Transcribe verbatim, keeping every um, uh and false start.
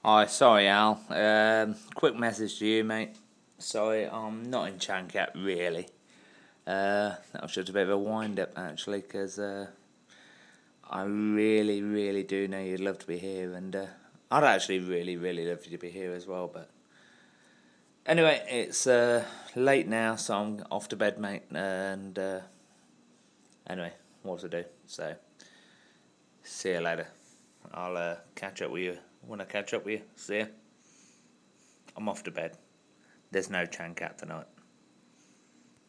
Hi, sorry Al. Um, quick message to you, mate. Sorry, I'm not in Chancat really. Uh, that was just a bit of a wind up actually, because uh, I really, really do know you'd love to be here, and uh, I'd actually really, really love you to be here as well. But anyway, it's uh, late now, so I'm off to bed, mate. And uh, anyway, what to do? So, see you later. I'll uh, catch up with you when I catch up with you. See ya. I'm off to bed. There's no Chancat tonight.